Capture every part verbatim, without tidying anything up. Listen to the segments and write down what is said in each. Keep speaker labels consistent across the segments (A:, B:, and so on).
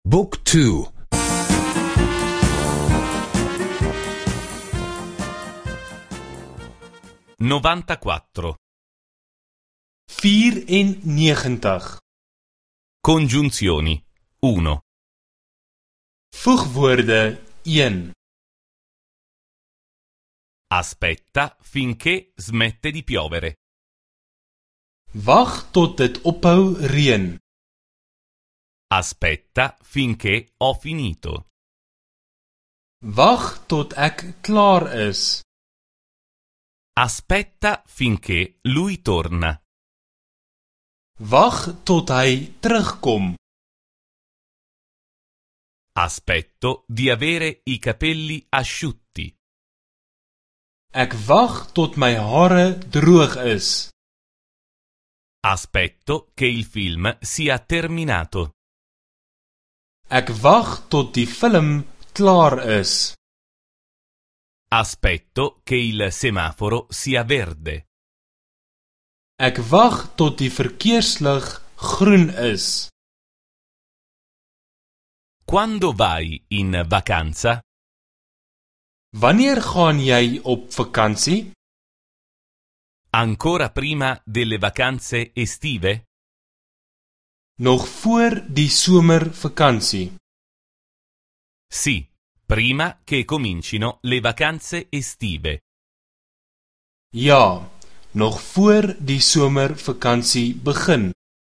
A: Book two.
B: novantaquattro.
C: vierennegentig.
B: Congiunzioni. uno.
C: Voegwoorde een.
B: Aspetta finché smette di piovere.
C: Wag tot dit ophou reën.
B: Aspetta finché ho finito.
C: Wag tot ek klaar is.
B: Aspetta finché lui torna.
C: Wag tot hy terugkom.
B: Aspetto di avere i capelli asciutti.
C: Ek wag tot my hare droog is.
B: Aspetto che il film sia terminato.
C: Ek wag tot die film klaar is.
B: Aspetto che il semaforo sia verde.
C: Ek wag tot die verkeerslig groen is.
B: Quando vai in vacanza?
C: Wanneer gaan jy op vakansie?
B: Ancora prima delle vacanze estive?
C: Nog voor die somervakansie.
B: Sì, prima che comincino le vacanze estive.
C: Ja, nog voor die somervakansie begin.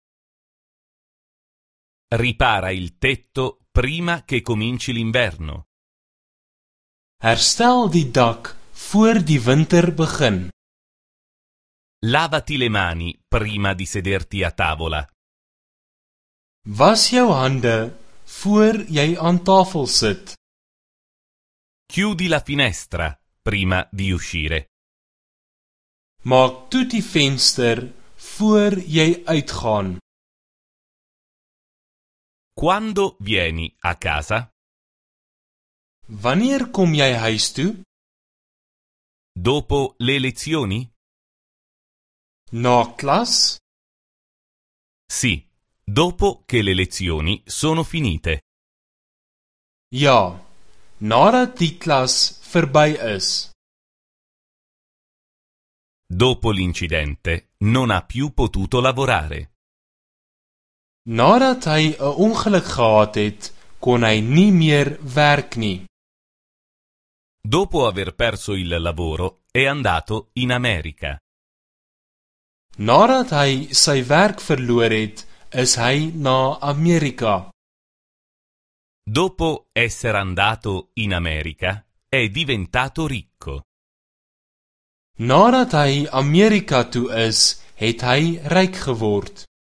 B: Ripara il tetto prima che cominci l'inverno.
C: Herstel die dak voor die winter begin.
B: Lavati le mani prima di sederti a tavola.
C: Was jou hande voor jy aan tafel sit.
B: Chiudi la finestra prima di uscire.
C: Maak toe die venster voor jy uitgaan.
B: Quando vieni a casa?
C: Wanneer kom jy huis toe?
B: Dopo le lezioni?
C: Na klas?
B: Sì, dopo che le lezioni sono finite.
C: Ja, nadat die klas verby is.
B: Dopo l'incidente non ha più potuto lavorare.
C: Nadat hy 'n ongeluk gehad het, kon hy nie meer werk nie.
B: Dopo aver perso il lavoro è andato in America.
C: Nadat hy sy werk verloor het, is hy na Amerika.
B: Dopo essere andato in America è diventato ricco.
C: Nadat hy Amerika toe is, het hy ryk geword.